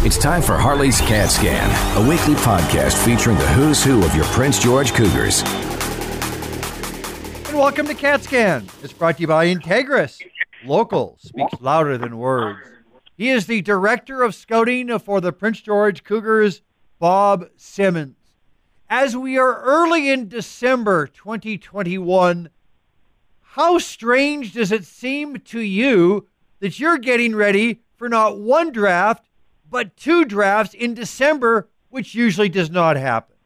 It's time for Harley's Cat Scan, a weekly podcast featuring the who's who of your Prince George Cougars. And welcome to Cat Scan. It's brought to you by Integris. Local speaks louder than words. He is the director of scouting for the Prince George Cougars, Bob Simmons. As we are early in December 2021, how strange does it seem to you that you're getting ready for not one draft, but two drafts in December, which usually does not happen?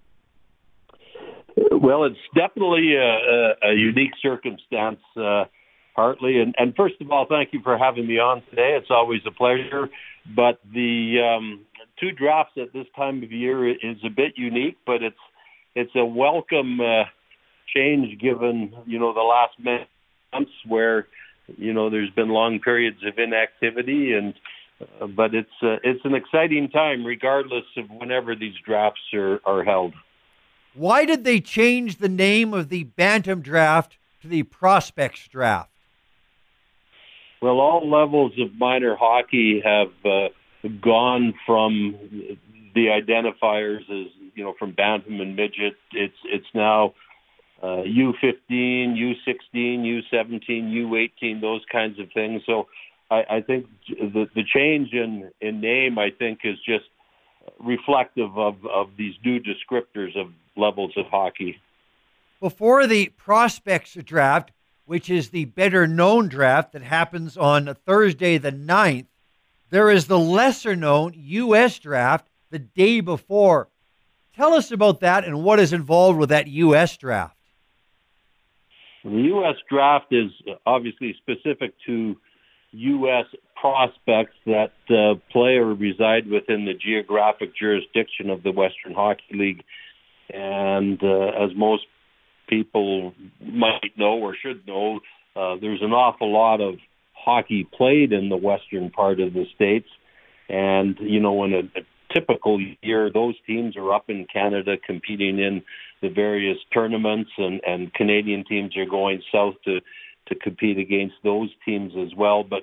Well, it's definitely a unique circumstance, Hartley. And first of all, thank you for having me on today. It's always a pleasure. But the two drafts at this time of year is a bit unique, but it's a welcome change given, the last months where, there's been long periods of inactivity but it's an exciting time regardless of whenever these drafts are held. Why did they change the name of the Bantam draft to the Prospects draft? Well, all levels of minor hockey have gone from the identifiers as, from Bantam and Midget. It's now U15, U16, U17, U18, those kinds of things. So I think the change in name, I think, is just reflective of these new descriptors of levels of hockey. Before the Prospects draft, which is the better-known draft that happens on Thursday the 9th, there is the lesser-known U.S. draft the day before. Tell us about that and what is involved with that U.S. draft. The U.S. draft is obviously specific to U.S. prospects that play or reside within the geographic jurisdiction of the Western Hockey League. And as most people might know or should know, there's an awful lot of hockey played in the western part of the states. And, in a typical year, those teams are up in Canada competing in the various tournaments, and Canadian teams are going south to compete against those teams as well. But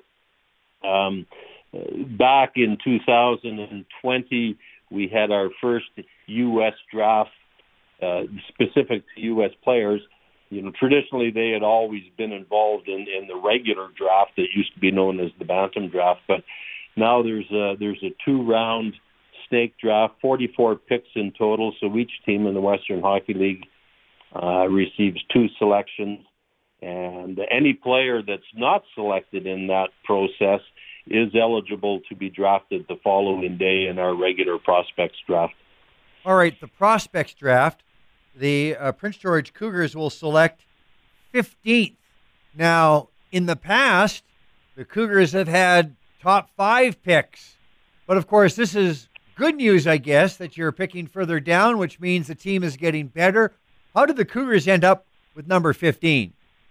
back in 2020, we had our first U.S. draft specific to U.S. players. Traditionally they had always been involved in the regular draft that used to be known as the Bantam draft, but now there's a two-round snake draft, 44 picks in total. So each team in the Western Hockey League receives two selections. And any player that's not selected in that process is eligible to be drafted the following day in our regular prospects draft. All right, the prospects draft, the Prince George Cougars will select 15th. Now, in the past, the Cougars have had top 5 picks. But, of course, this is good news, I guess, that you're picking further down, which means the team is getting better. How did the Cougars end up with number 15?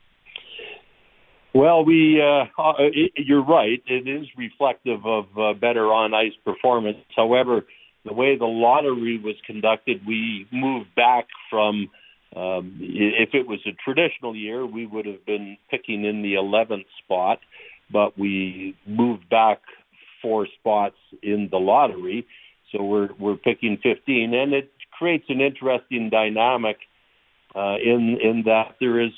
Well, you're right. It is reflective of better on-ice performance. However, the way the lottery was conducted, we moved back from, if it was a traditional year, we would have been picking in the 11th spot, but we moved back 4 spots in the lottery. So we're picking 15, and it creates an interesting dynamic in that there is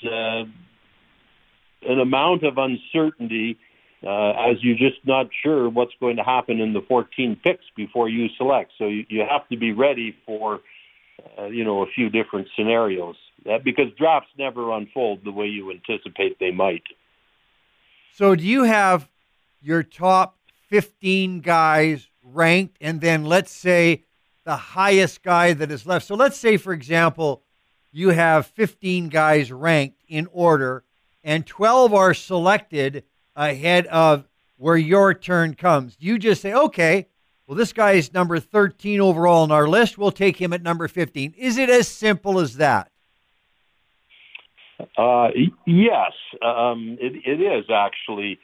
an amount of uncertainty as you're just not sure what's going to happen in the 14 picks before you select. So you have to be ready for, a few different scenarios because drafts never unfold the way you anticipate they might. So do you have your top 15 guys ranked and then let's say the highest guy that is left? So let's say, for example, you have 15 guys ranked in order and 12 are selected ahead of where your turn comes. You just say, okay, well, this guy is number 13 overall on our list. We'll take him at number 15. Is it as simple as that? Yes, it is actually.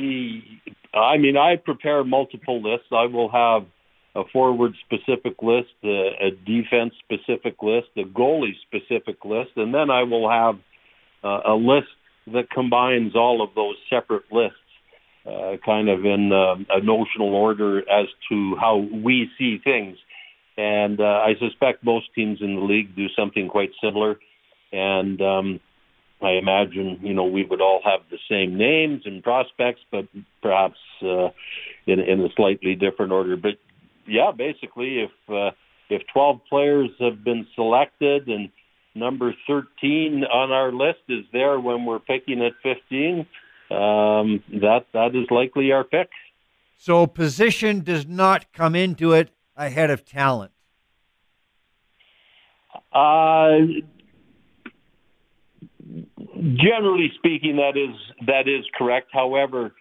I prepare multiple lists. I will have a forward-specific list, a defense-specific list, a goalie-specific list, and then I will have a list that combines all of those separate lists. kind of in a notional order as to how we see things. And I suspect most teams in the league do something quite similar. And I imagine, we would all have the same names and prospects, but perhaps in a slightly different order. But yeah, basically, if 12 players have been selected and number 13 on our list is there when we're picking at 15, that is likely our pick. So position does not come into it ahead of talent. Generally speaking, that is correct. However,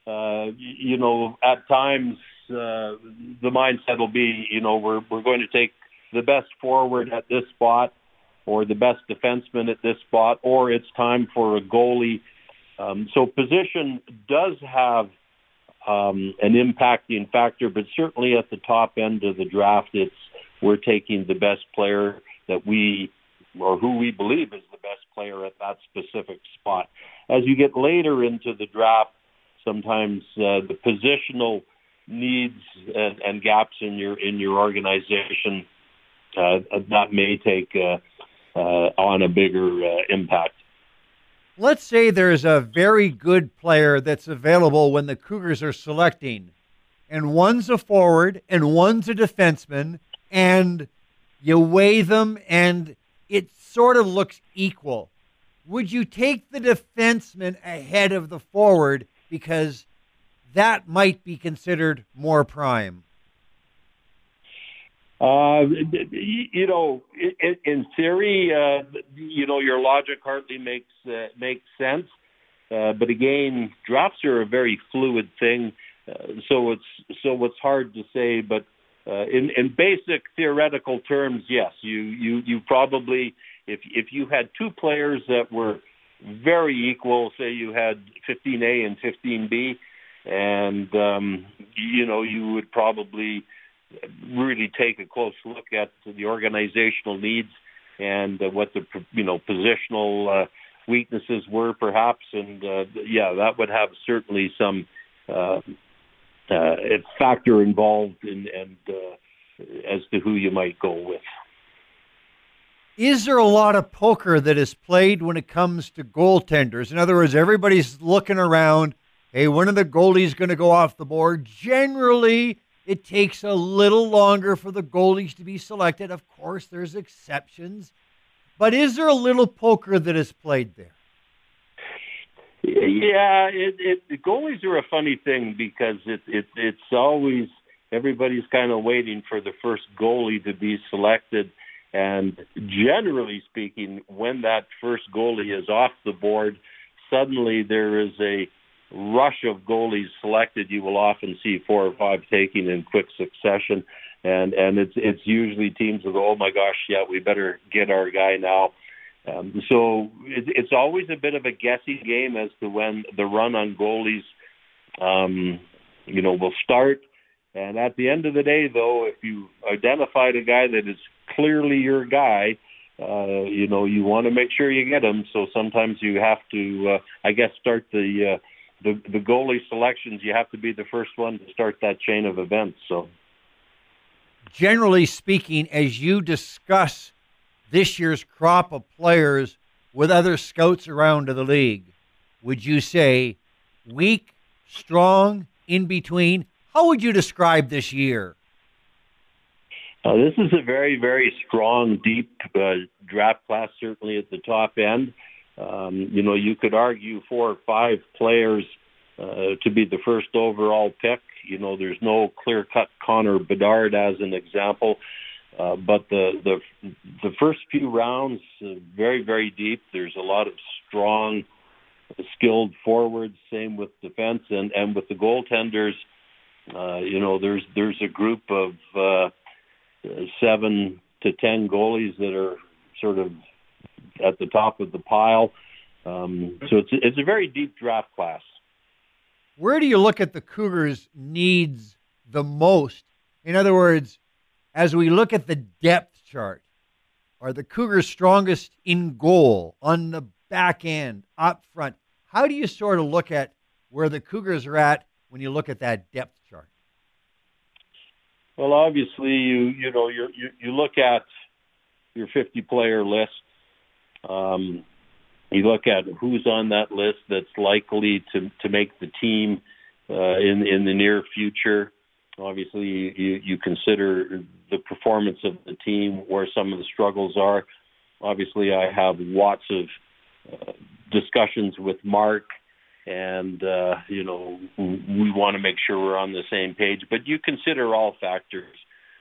at times the mindset will be, we're going to take the best forward at this spot, or the best defenseman at this spot, or it's time for a goalie. So position does have an impacting factor, but certainly at the top end of the draft, we're taking the best player that who we believe is the best player at that specific spot. As you get later into the draft, sometimes the positional needs and gaps in your organization that may take on a bigger impact. Let's say there's a very good player that's available when the Cougars are selecting, and one's a forward and one's a defenseman, and you weigh them and it sort of looks equal. Would you take the defenseman ahead of the forward because that might be considered more prime? In theory, your logic hardly makes sense. But again, drafts are a very fluid thing, so it's hard to say. But in basic theoretical terms, yes, you probably, if you had two players that were very equal, say you had 15A and 15B, and you would probably really take a close look at the organizational needs and what the positional weaknesses were, perhaps, and that would have certainly some factor involved in as to who you might go with. Is there a lot of poker that is played when it comes to goaltenders? In other words, everybody's looking around. Hey, when are the goalies going to go off the board? Generally, it takes a little longer for the goalies to be selected. Of course, there's exceptions. But is there a little poker that is played there? Yeah, the goalies are a funny thing because it's always, everybody's kind of waiting for the first goalie to be selected. And generally speaking, when that first goalie is off the board, suddenly there is a rush of goalies selected. You will often see 4 or 5 taken in quick succession, and it's usually teams will go, oh my gosh, yeah, we better get our guy now. So it's always a bit of a guessing game as to when the run on goalies, will start. And at the end of the day, though, if you identified a guy that is clearly your guy, you want to make sure you get him. So sometimes you have to, start the goalie selections. You have to be the first one to start that chain of events. So, generally speaking, as you discuss this year's crop of players with other scouts around the league, would you say weak, strong, in between? How would you describe this year? This is a very, very strong, deep draft class, certainly at the top end. You could argue 4 or 5 players to be the first overall pick. There's no clear-cut Connor Bedard as an example. But the first few rounds, very, very deep. There's a lot of strong, skilled forwards, same with defense. And with the goaltenders, there's a group of 7 to 10 goalies that are sort of at the top of the pile. So it's a very deep draft class. Where do you look at the Cougars' needs the most? In other words, as we look at the depth chart, are the Cougars strongest in goal, on the back end, up front? How do you sort of look at where the Cougars are at when you look at that depth chart? Well, obviously, you look at your 50-player list. You look at who's on that list that's likely to make the team in the near future. Obviously, you consider the performance of the team, where some of the struggles are. Obviously, I have lots of discussions with Mark, and we want to make sure we're on the same page. But you consider all factors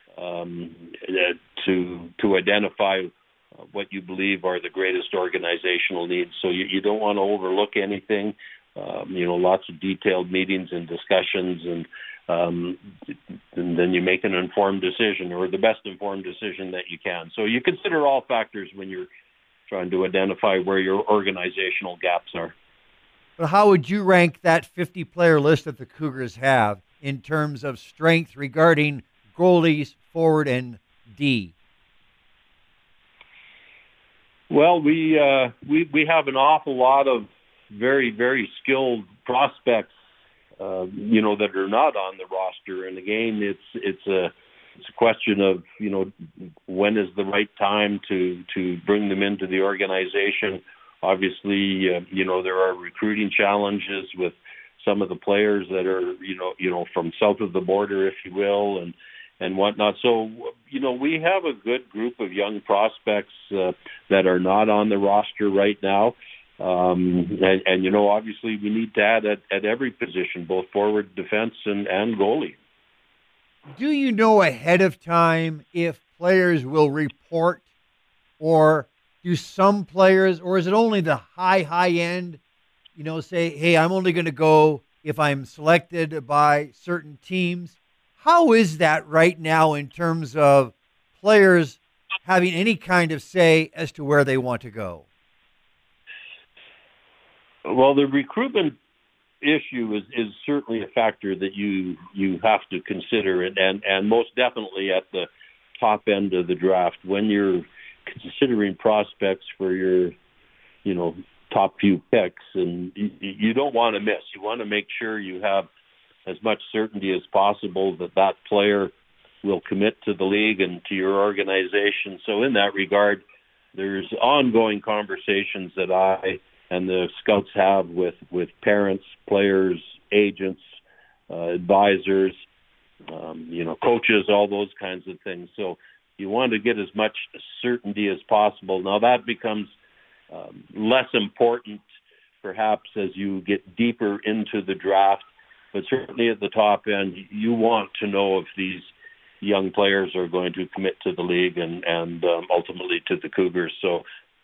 to identify what you believe are the greatest organizational needs. So you don't want to overlook anything. Lots of detailed meetings and discussions, and then you make an informed decision, or the best informed decision that you can. So you consider all factors when you're trying to identify where your organizational gaps are. But how would you rank that 50-player list that the Cougars have in terms of strength regarding goalies, forward, and D? Well, we have an awful lot of very, very skilled prospects, that are not on the roster. And again, it's a question of, when is the right time to bring them into the organization. Obviously, there are recruiting challenges with some of the players that are, from south of the border, if you will, and whatnot. So, we have a good group of young prospects that are not on the roster right now. Obviously we need to add at every position, both forward, defense, and goalie. Do you know ahead of time if players will report, or do some players, or is it only the high end, say, hey, I'm only going to go if I'm selected by certain teams? How is that right now in terms of players having any kind of say as to where they want to go? Well, the recruitment issue is certainly a factor that you have to consider, and most definitely at the top end of the draft when you're considering prospects for your top few picks, and you don't want to miss. You want to make sure you have as much certainty as possible that player will commit to the league and to your organization. So in that regard, there's ongoing conversations that I and the scouts have with parents, players, agents, advisors, coaches, all those kinds of things. So you want to get as much certainty as possible. Now that becomes less important perhaps as you get deeper into the draft, but certainly at the top end, you want to know if these young players are going to commit to the league and ultimately to the Cougars. So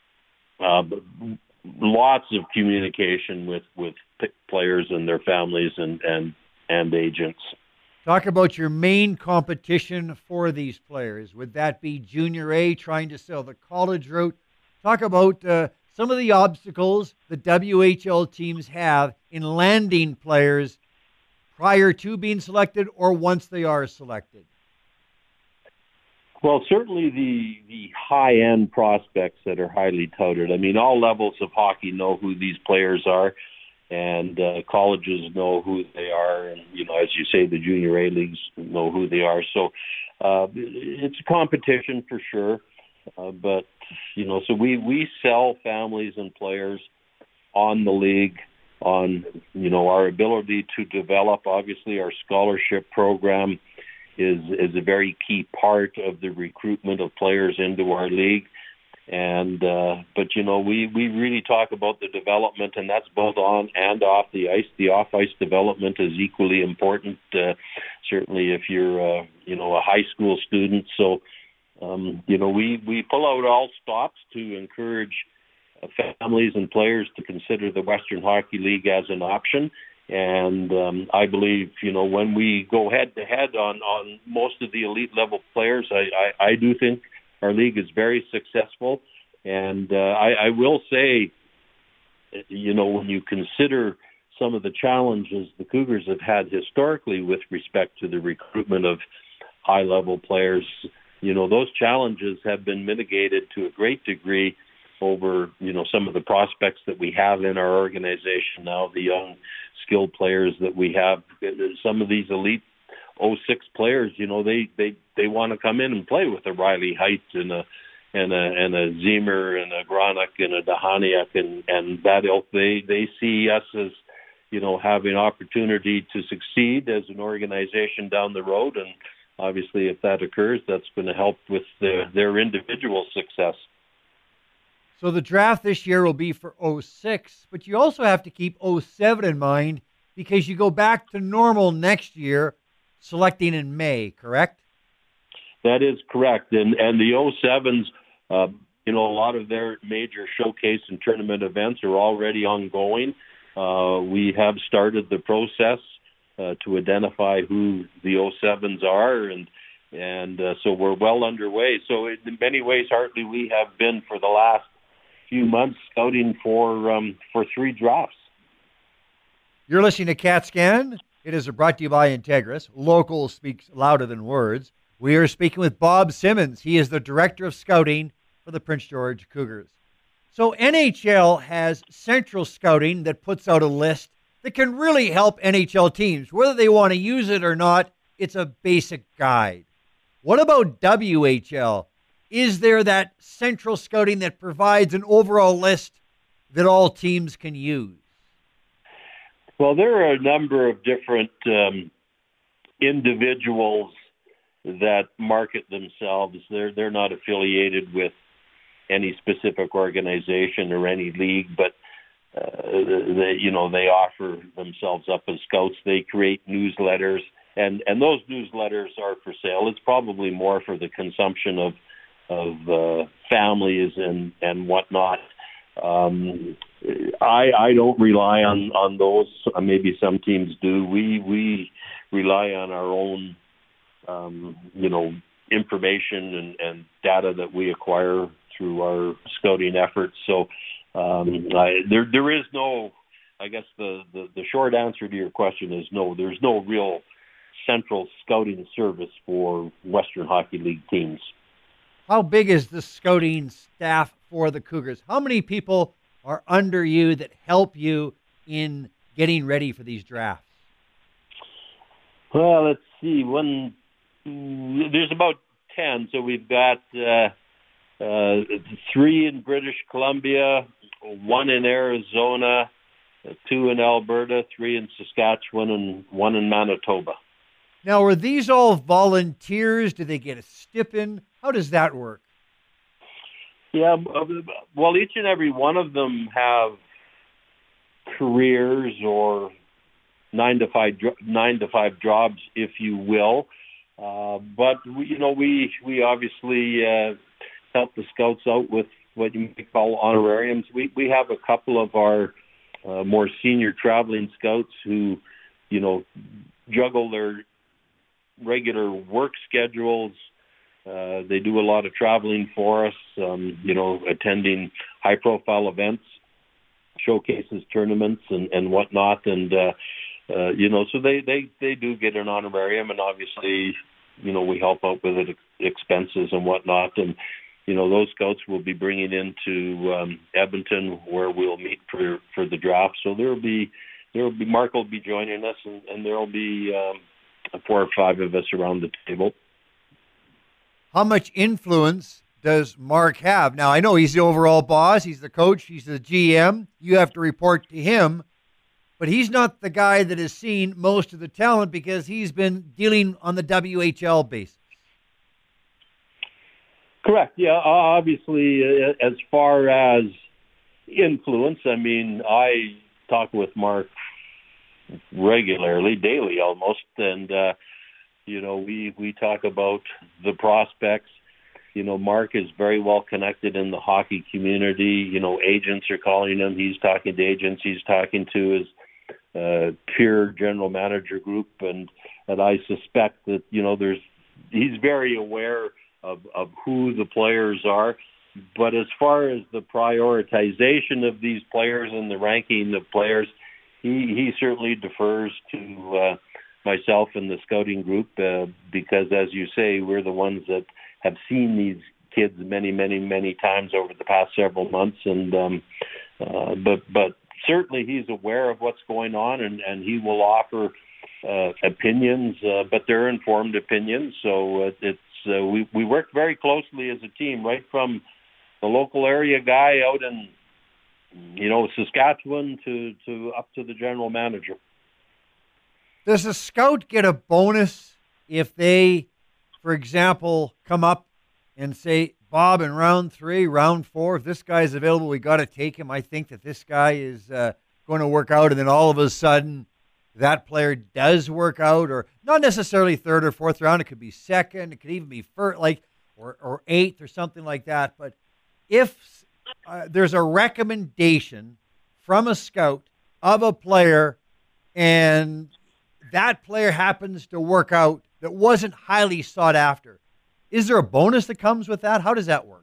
lots of communication with players and their families and agents. Talk about your main competition for these players. Would that be Junior A, trying to sell the college route? Talk about some of the obstacles the WHL teams have in landing players prior to being selected or once they are selected. Well, certainly the high-end prospects that are highly touted. I mean, all levels of hockey know who these players are, and colleges know who they are, and, as you say, the Junior A leagues know who they are. So it's a competition for sure, but, so we sell families and players on the league, on, our ability to develop. Obviously, our scholarship program is a very key part of the recruitment of players into our league. And, but, we really talk about the development, and that's both on and off the ice. The off-ice development is equally important, certainly if you're, a high school student. So, we pull out all stops to encourage families and players to consider the Western Hockey League as an option. And I believe, when we go head-to-head on most of the elite level players, I do think our league is very successful. And I will say, when you consider some of the challenges the Cougars have had historically with respect to the recruitment of high-level players, those challenges have been mitigated to a great degree over, some of the prospects that we have in our organization now, the young skilled players that we have. Some of these elite 06 players, they want to come in and play with a Riley Height and a Zimmer and a Gronick and a Dahaniak and that ilk. They see us as, having opportunity to succeed as an organization down the road. And obviously, if that occurs, that's going to help with their individual success. So the draft this year will be for 06, but you also have to keep 07 in mind because you go back to normal next year, selecting in May, correct? That is correct. And the 07s, a lot of their major showcase and tournament events are already ongoing. We have started the process to identify who the 07s are, and so we're well underway. So in many ways, Hartley, we have been for the last few months scouting for 3 drafts. You're listening to CAT Scan. It is brought to you by Integris. Local speaks louder than words. We are speaking with Bob Simmons. He is the Director of Scouting for the Prince George Cougars. So NHL has central scouting that puts out a list that can really help NHL teams. Whether they want to use it or not, it's a basic guide. What about WHL? Is there that central scouting that provides an overall list that all teams can use? Well, there are a number of different individuals that market themselves. They're not affiliated with any specific organization or any league, but they offer themselves up as scouts. They create newsletters, and those newsletters are for sale. It's probably more for the consumption of families and whatnot. I don't rely on those. Maybe some teams do. We rely on our own, information and data that we acquire through our scouting efforts. So there is no. I guess the short answer to your question is no. There's no real central scouting service for Western Hockey League teams. How big is the scouting staff for the Cougars? How many people are under you that help you in getting ready for these drafts? Well, let's see. There's about 10. So we've got 3 in British Columbia, 1 in Arizona, 2 in Alberta, 3 in Saskatchewan, and 1 in Manitoba. Now, are these all volunteers? Do they get a stipend? How does that work? Yeah, well, each and every one of them have careers or 9 to 5 jobs, if you will. But we obviously help the scouts out with what you might call honorariums. We have a couple of our more senior traveling scouts who, juggle their regular work schedules. They do a lot of traveling for us, attending high-profile events, showcases, tournaments, and whatnot. And, so they do get an honorarium, and obviously, we help out with expenses and whatnot. And, those scouts will be bringing into Edmonton where we'll meet for the draft. So Mark will be joining us, and there'll be 4 or 5 of us around the table. How much influence does Mark have? Now, I know he's the overall boss. He's the coach. He's the GM. You have to report to him. But he's not the guy that has seen most of the talent because he's been dealing on the WHL basis. Correct. Yeah, obviously, as far as influence, I talk with Mark regularly, daily almost, and we talk about the prospects. Mark is very well connected in the hockey community. Agents are calling him. He's talking to agents. He's talking to his peer general manager group, and I suspect that he's very aware of who the players are. But as far as the prioritization of these players and the ranking of players, he certainly defers to myself and the scouting group because, as you say, we're the ones that have seen kids many times over the past several months, and but certainly he's aware of what's going on, and he will offer opinions, but they're informed opinions. So we work very closely as a team, right from the local area guy out in Saskatchewan to up to the general manager. Does a scout get a bonus if they, for example, come up and say, Bob, in round 3, round 4, if this guy's available, we got to take him. I think that this guy is going to work out. And then all of a sudden, that player does work out, or not necessarily 3rd or 4th round. It could be 2nd. It could even be 1st, or 8th or something like that. But if there's a recommendation from a scout of a player and that player happens to work out that wasn't highly sought after, is there a bonus that comes with that? How does that work?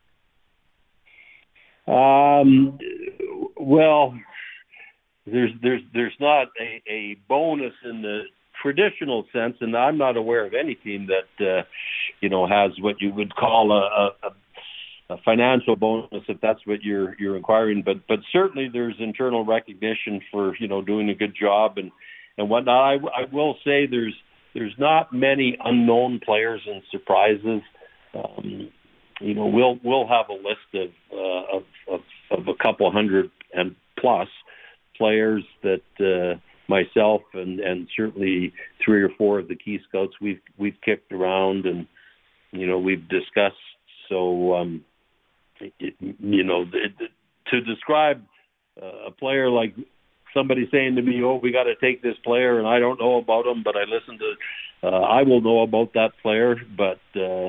Well, there's not a bonus in the traditional sense, and I'm not aware of any team that has what you would call a financial bonus, if that's what you're inquiring. But certainly there's internal recognition for doing a good job and whatnot. I will say there's not many unknown players and surprises. We'll have a list of a couple hundred and plus players that myself and certainly 3 or 4 of the key scouts we've kicked around and we've discussed. So to describe a player like somebody saying to me, "Oh, we got to take this player," and I don't know about him, but I listen to, I will know about that player. But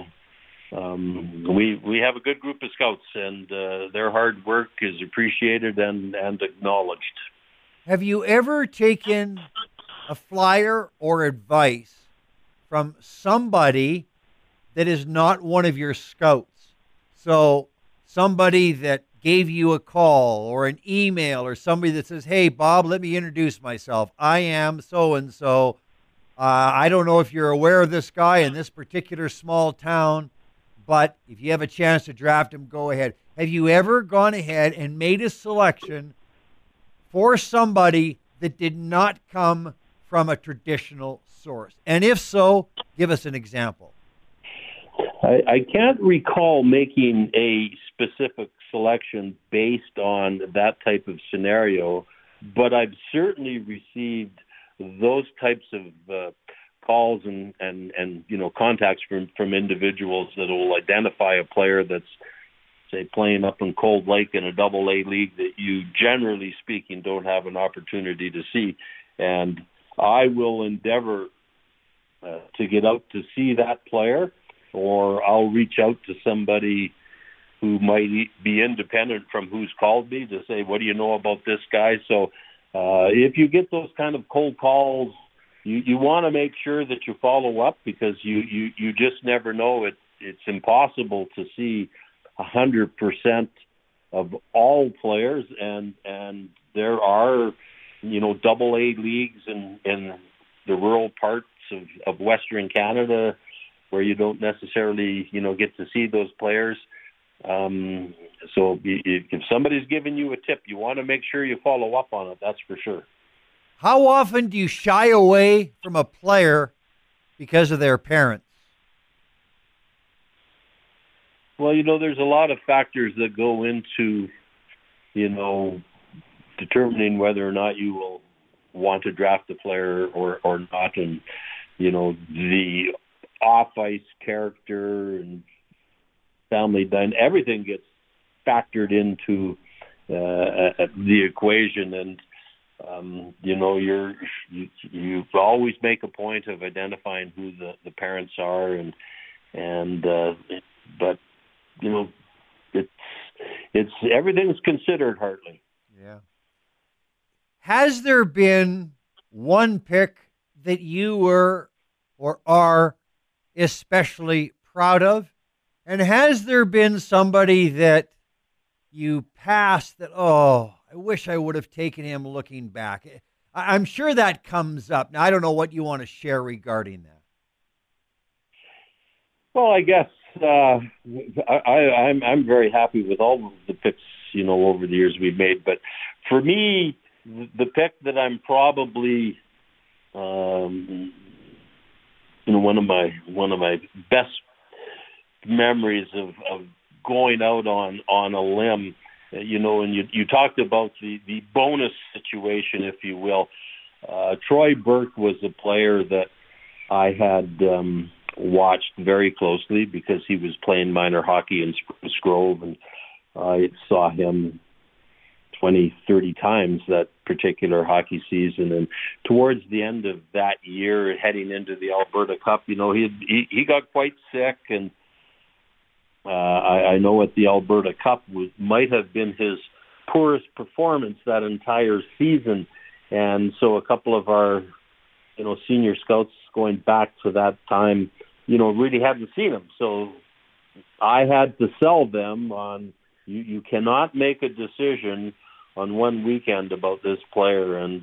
we have a good group of scouts, and their hard work is appreciated and acknowledged. Have you ever taken a flyer or advice from somebody that is not one of your scouts? So somebody that gave you a call or an email, or somebody that says, "Hey, Bob, let me introduce myself. I am so-and-so. I don't know if you're aware of this guy in this particular small town, but if you have a chance to draft him, go ahead." Have you ever gone ahead and made a selection for somebody that did not come from a traditional source? And if so, give us an example. I can't recall making a specific selection based on that type of scenario, but I've certainly received those types of calls and contacts from individuals that will identify a player that's, say, playing up in Cold Lake in a Double-A league that you, generally speaking, don't have an opportunity to see. And I will endeavor to get out to see that player, or I'll reach out to somebody who might be independent from who's called me to say, "What do you know about this guy?" So if you get those kind of cold calls, you want to make sure that you follow up, because you just never know. It's impossible to see 100% of all players, and there are Double-A leagues in the rural parts of Western Canada where you don't necessarily get to see those players. So if somebody's giving you a tip, you want to make sure you follow up on it. That's for sure. How often do you shy away from a player because of their parents? Well, there's a lot of factors that go into, determining whether or not you will want to draft a player or not. And, the off-ice character and family dynamic, everything gets factored into the equation. And, you always make a point of identifying who the parents are, but it's everything's considered, Hartley. Yeah. Has there been one pick that you were or are especially proud of? And has there been somebody that you passed that, "Oh, I wish I would have taken him," looking back? I'm sure that comes up. Now, I don't know what you want to share regarding that. Well, I guess I'm very happy with all of the picks, over the years we've made. But for me, the pick that I'm probably, one of my best memories of going out on a limb, and you talked about the bonus situation, if you will. Troy Burke was a player that I had watched very closely because he was playing minor hockey in Spruce Grove, and I saw him 20, 30 times that particular hockey season. And towards the end of that year, heading into the Alberta Cup, he got quite sick, and I know at the Alberta Cup might have been his poorest performance that entire season. And so a couple of our, senior scouts going back to that time, really hadn't seen him. So I had to sell them on, you cannot make a decision on one weekend about this player. And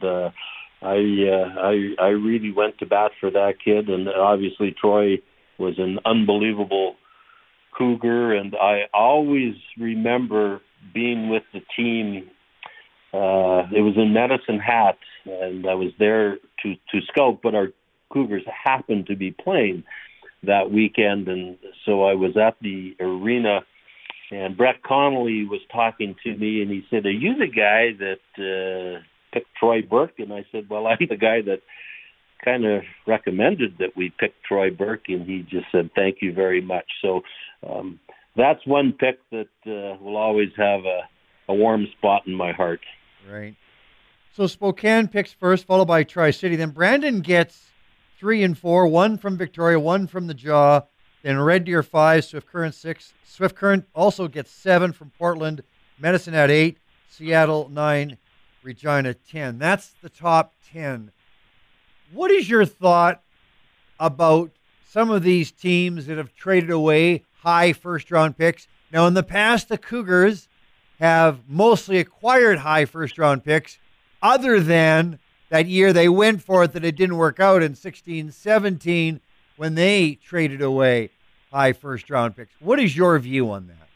I really went to bat for that kid. And obviously Troy was an unbelievable Cougar. And I always remember being with the team. It was in Medicine Hat, and I was there to scout, but our Cougars happened to be playing that weekend, and so I was at the arena, and Brett Connolly was talking to me, and he said, "Are you the guy that picked Troy Burke?" And I said, "Well, I'm the guy that kind of recommended that we pick Troy Burke," and he just said, "Thank you very much." So that's one pick that will always have a warm spot in my heart. Right. So Spokane picks first, followed by Tri-City. Then Brandon gets 3 and 4, 1 from Victoria, 1 from the Jaw. Then Red Deer 5, Swift Current 6. Swift Current also gets 7 from Portland. Medicine Hat 8, Seattle 9, Regina 10. That's the top 10. What is your thought about some of these teams that have traded away high first-round picks? Now, in the past, the Cougars have mostly acquired high first-round picks, other than that year they went for it that it didn't work out in 16-17 when they traded away high first-round picks. What is your view on that?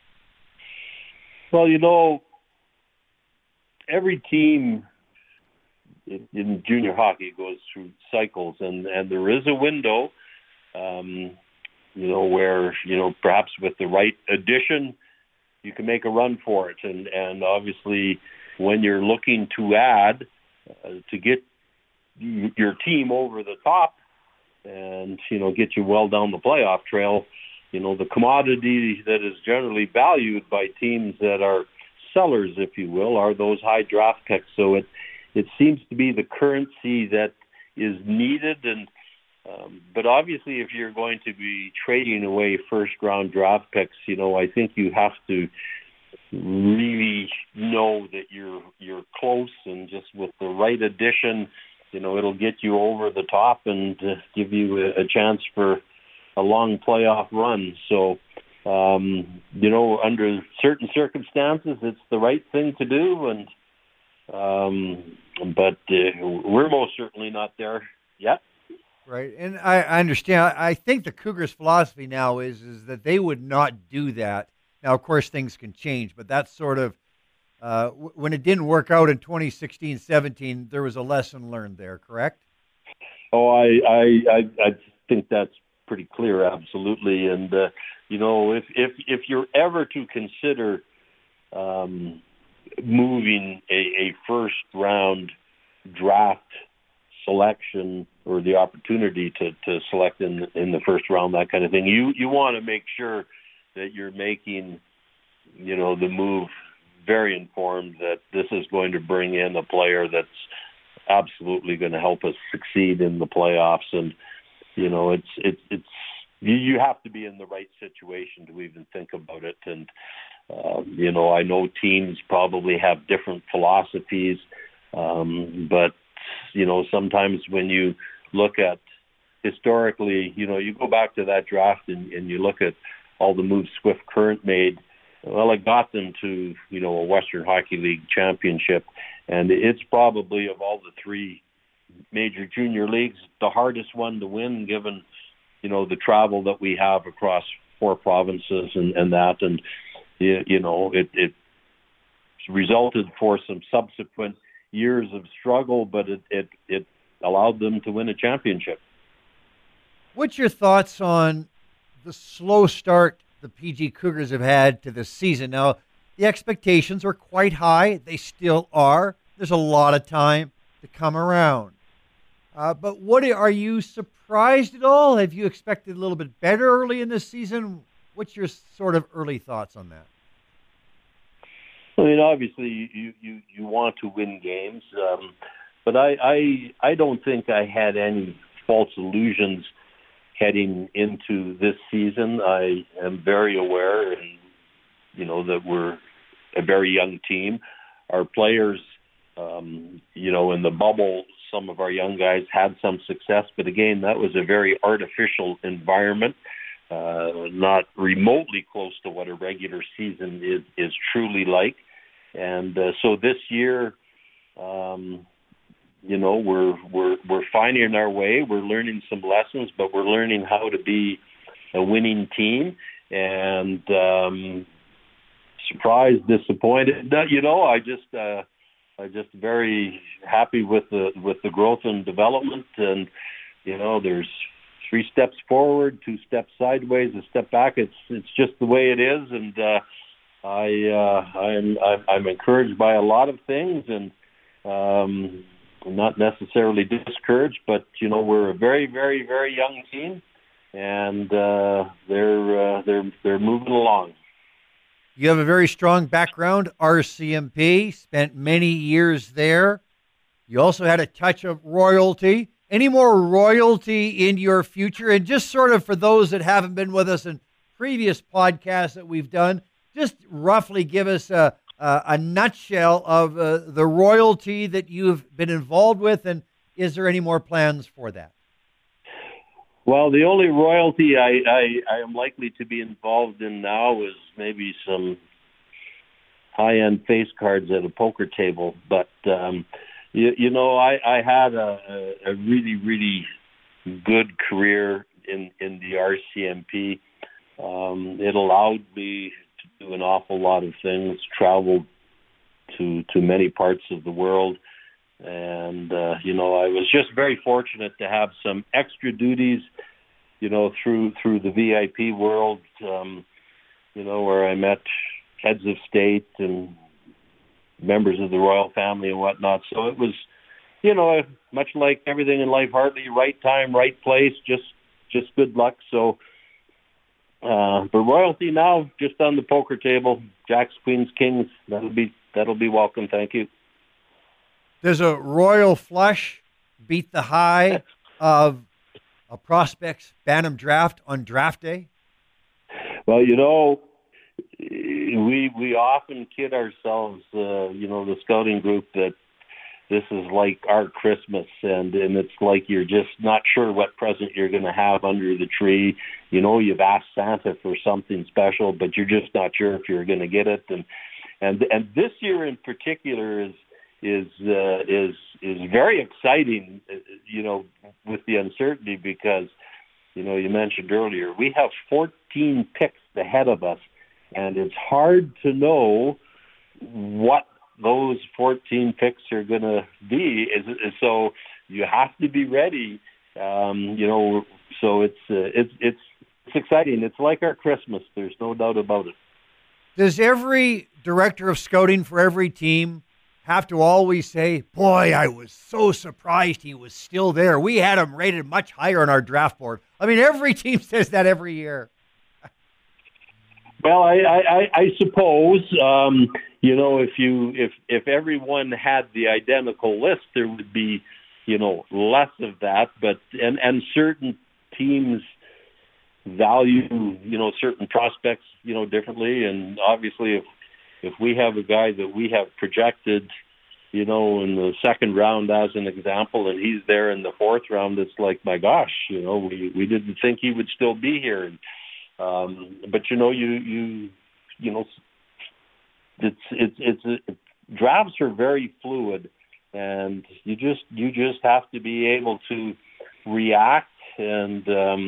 Well, every team in junior hockey goes through cycles, and there is a window, where, perhaps with the right addition, you can make a run for it. And obviously, when you're looking to add to get your team over the top and, get you well down the playoff trail, the commodity that is generally valued by teams that are sellers, if you will, are those high draft picks. So it seems to be the currency that is needed. And but obviously, if you're going to be trading away first-round draft picks, I think you have to really know that you're close, and just with the right addition, it'll get you over the top and give you a chance for a long playoff run. So, under certain circumstances, it's the right thing to do, and but we're most certainly not there yet. Right, and I understand. I think the Cougars' philosophy now is that they would not do that. Now, of course, things can change, but that's sort of when it didn't work out in 2016-17, there was a lesson learned there, correct? Oh, I think that's pretty clear, absolutely. And if you're ever to consider moving a first round draft selection or the opportunity to select in the first round, that kind of thing, you want to make sure that you're making, the move very informed, that this is going to bring in a player that's absolutely going to help us succeed in the playoffs. And, it's you have to be in the right situation to even think about it. And, I know teams probably have different philosophies, but, sometimes when you look at historically, you go back to that draft and you look at all the moves Swift Current made, well, it got them to, a Western Hockey League championship. And it's probably, of all the three major junior leagues, the hardest one to win, given, the travel that we have across 4 provinces and that, and it resulted for some subsequent years of struggle, but it allowed them to win a championship. What's your thoughts on the slow start the PG Cougars have had to this season? Now, the expectations are quite high. They still are. There's a lot of time to come around. But are you surprised at all? Have you expected a little bit better early in this season? What's your sort of early thoughts on that? I mean, obviously, you want to win games, but I don't think I had any false illusions heading into this season. I am very aware, that we're a very young team. Our players, in the bubble, some of our young guys had some success, but again, that was a very artificial environment, not remotely close to what a regular season is truly like. And so this year, we're finding our way. We're learning some lessons, but we're learning how to be a winning team. And surprised, disappointed. I just very happy with the growth and development. And there's 3 steps forward, 2 steps sideways, a step back. It's just the way it is, and I'm encouraged by a lot of things, and not necessarily discouraged. But we're a very, very, very young team, and they're moving along. You have a very strong background, RCMP, spent many years there. You also had a touch of royalty. Any more royalty in your future? And just sort of for those that haven't been with us in previous podcasts that we've done, just roughly give us a nutshell of the royalty that you've been involved with, and is there any more plans for that? Well, the only royalty I am likely to be involved in now is maybe some high-end face cards at a poker table. But, I had a really, really good career in the RCMP. It allowed me to do an awful lot of things, travel to many parts of the world. And, I was just very fortunate to have some extra duties, through the VIP world, where I met heads of state and members of the royal family and whatnot. So it was, much like everything in life, hardly right time, right place, just good luck. So, but royalty now, just on the poker table, jacks, queens, kings, that'll be welcome. Thank you. Does a royal flush beat the high of a prospect's Bantam draft on draft day? Well, we often kid ourselves, the scouting group, that this is like our Christmas, and it's like you're just not sure what present you're going to have under the tree. You've asked Santa for something special, but you're just not sure if you're going to get it. And this year in particular is very exciting, with the uncertainty, because, you mentioned earlier, we have 14 picks ahead of us, and it's hard to know what those 14 picks are going to be. So you have to be ready, so it's exciting. It's like our Christmas. There's no doubt about it. Does every director of scouting for every team have to always say, boy, I was so surprised he was still there. We had him rated much higher on our draft board? I mean, every team says that every year. Well, I suppose, if everyone had the identical list, there would be, less of that. But and certain teams value, certain prospects, differently. And obviously, if we have a guy that we have projected, in the second round as an example, and he's there in the 4th round, it's like, my gosh, we didn't think he would still be here. And, but drafts are very fluid, and you just have to be able to react And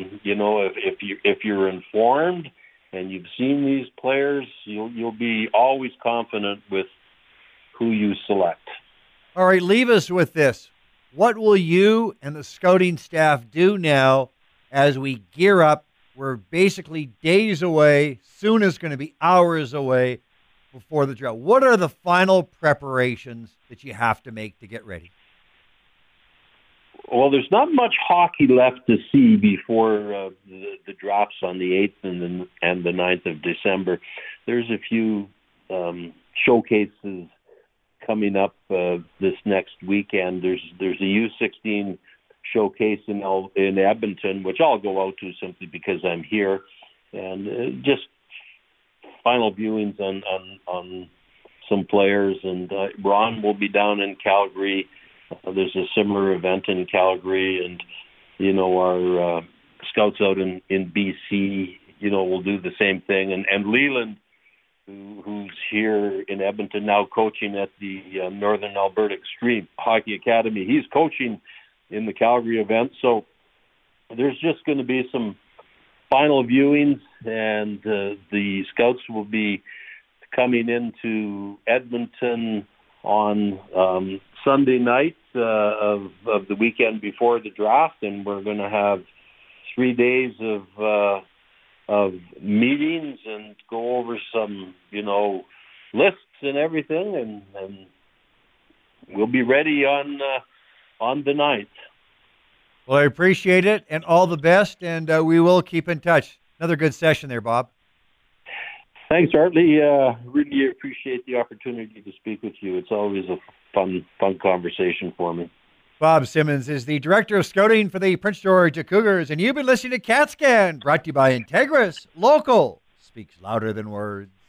if you're informed and you've seen these players, you'll be always confident with who you select. All right, leave us with this. What will you and the scouting staff do now as we gear up? We're basically days away. Soon is going to be hours away before the draft. What are the final preparations that you have to make to get ready? Well, there's not much hockey left to see before the drafts on the 8th and the 9th of December. There's a few showcases coming up this next weekend. There's a U16 showcase in Edmonton, which I'll go out to simply because I'm here, and just final viewings on some players. And Ron will be down in Calgary. There's a similar event in Calgary, and our scouts out in BC, will do the same thing. And Leland, who's here in Edmonton now coaching at the Northern Alberta Extreme Hockey Academy, he's coaching in the Calgary event. So there's just going to be some final viewings, and the scouts will be coming into Edmonton on Sunday night of the weekend before the draft, and we're going to have 3 days of meetings and go over some lists and everything, and we'll be ready on the 9th. Well, I appreciate it, and all the best, and we will keep in touch. Another good session there, Bob. Thanks, Hartley. Really appreciate the opportunity to speak with you. It's always a fun conversation for me. Bob Simmons is the Director of Scouting for the Prince George Cougars, and you've been listening to CatScan, brought to you by Integris. Local speaks louder than words.